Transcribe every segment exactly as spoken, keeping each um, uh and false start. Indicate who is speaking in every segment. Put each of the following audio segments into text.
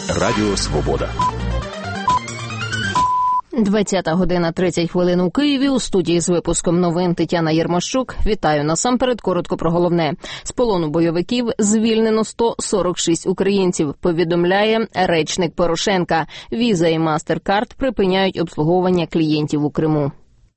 Speaker 1: Радіо Свобода.
Speaker 2: двадцята година тридцять хвилин у Києві. У студії з випуском новин Тетяна Єрмощук. Вітаю. Насамперед коротко про головне. З полону бойовиків звільнено сто сорок шість українців, повідомляє речник Порошенка. Віза і Мастеркард припиняють обслуговування клієнтів у Криму.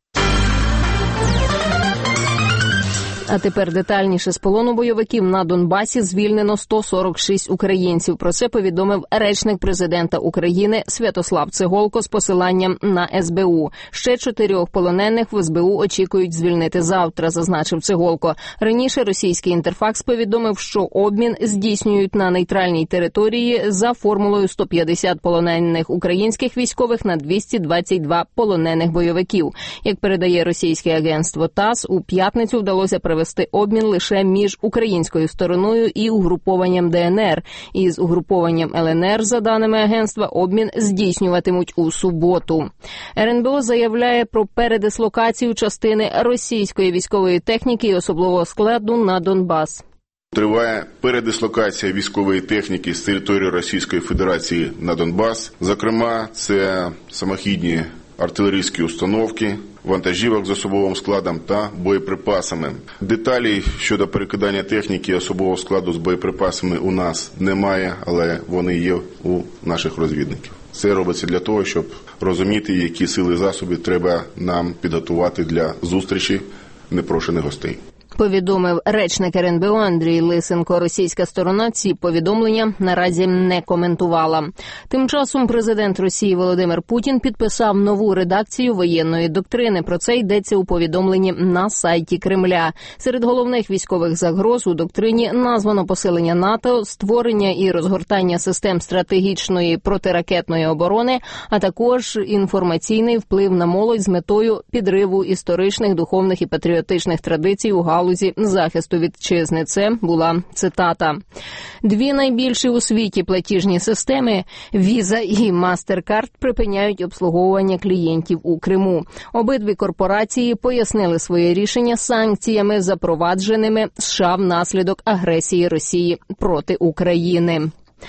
Speaker 2: А тепер детальніше. З полону бойовиків на Донбасі звільнено сто сорок шість українців. Про це повідомив речник президента України Святослав Цеголко з посиланням на ес бе у. Ще чотирьох полонених в ес бе у очікують звільнити завтра, зазначив Цеголко. Раніше російський Інтерфакс повідомив, що обмін здійснюють на нейтральній території за формулою сто п'ятдесят полонених українських військових на двісті двадцять два полонених бойовиків. Як передає російське агентство ТАСС, у п'ятницю вдалося привести вести обмін лише між українською стороною і угрупованням де ен ер. Із угрупованням ел ен ер, за даними агентства, обмін здійснюватимуть у суботу. ер ен бе о заявляє про передислокацію частини російської військової техніки і особового складу на Донбас.
Speaker 3: Триває передислокація військової техніки з території Російської Федерації на Донбас. Зокрема, це самохідні артилерійські установки, вантажівок з особовим складом та боєприпасами. Деталей щодо перекидання техніки і особового складу з боєприпасами у нас немає, але вони є у наших розвідників. Це робиться для того, щоб розуміти, які сили і засоби треба нам підготувати для зустрічі непрошених гостей.
Speaker 2: Повідомив речник ер ен бе о Андрій Лисенко. Російська сторона ці повідомлення наразі не коментувала. Тим часом президент Росії Володимир Путін підписав нову редакцію воєнної доктрини. Про це йдеться у повідомленні на сайті Кремля. Серед головних військових загроз у доктрині названо посилення НАТО, створення і розгортання систем стратегічної протиракетної оборони, а також інформаційний вплив на молодь з метою підриву історичних, духовних і патріотичних традицій у галузі захисту вітчизни. Це була цитата. Дві найбільші у світі платіжні системи – Віза і Мастеркард – припиняють обслуговування клієнтів у Криму. Обидві корпорації пояснили своє рішення санкціями, запровадженими США внаслідок агресії Росії проти України.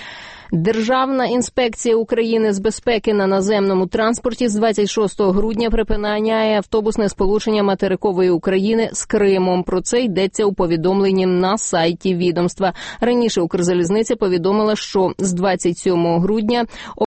Speaker 2: Державна інспекція України з безпеки на наземному транспорті з двадцять шостого грудня припиняє автобусне сполучення материкової України з Кримом. Про це йдеться у повідомленні на сайті відомства. Раніше Укрзалізниця повідомила, що з двадцять сьомого грудня